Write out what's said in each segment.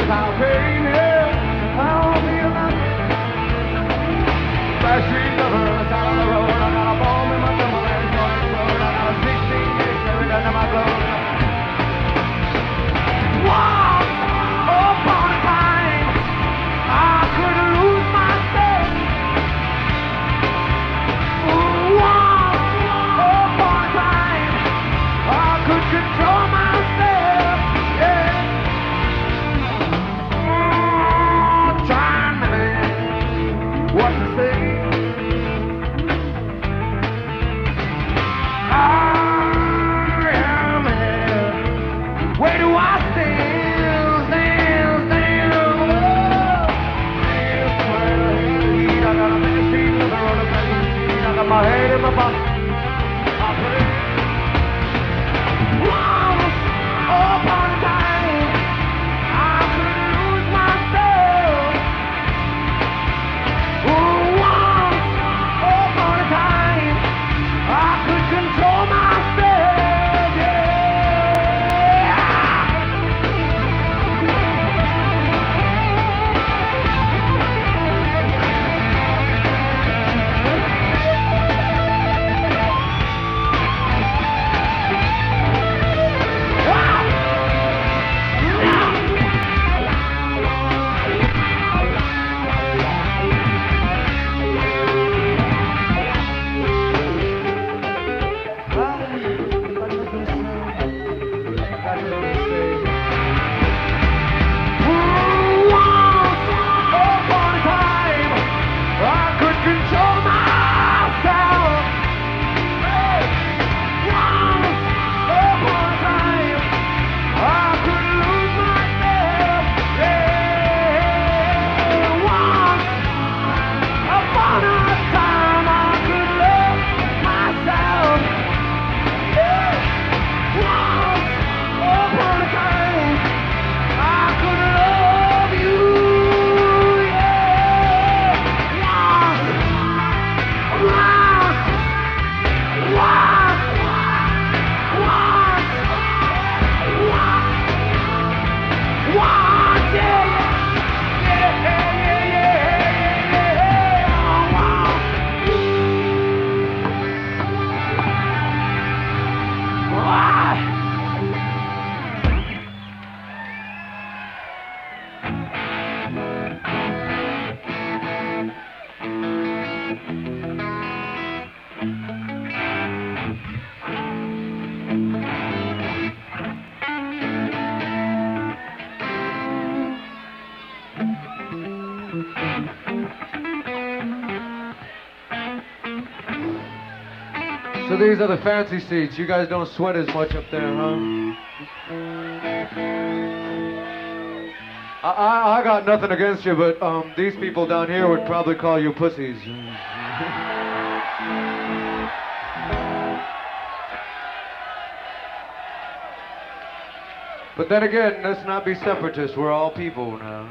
I'll pain here. I'll feel nothing. Flash street lover, side of the road. I got a bomb in my tumble and it's going to explode. I got a 16 gauge carried under my clothes. Once upon a time, I could lose myself. Once upon a time, I could control myself. Yeah. Trying to think what to say. I am here. Where do I stand? Stand. Whoa. Stand somewhere in the heat. I got a bad street with a road of pain. I got my head in my pocket. I pray. Once upon a time, I could lose myself. Once upon a time, I could control myself. Yeah. So these are the fancy seats. You guys don't sweat as much up there, huh? I got nothing against you, but these people down here would probably call you pussies. But then again, let's not be separatists. We're all people now.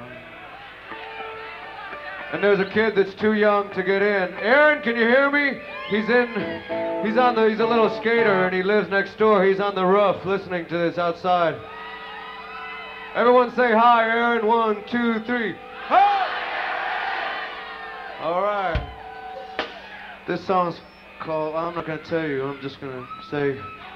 And there's a kid that's too young to get in. Aaron, can you hear me? He's a little skater and he lives next door. He's on the roof listening to this outside. Everyone say hi, Aaron. 1, 2, 3. Hi! All right. This song's called, I'm not going to tell you. I'm just going to say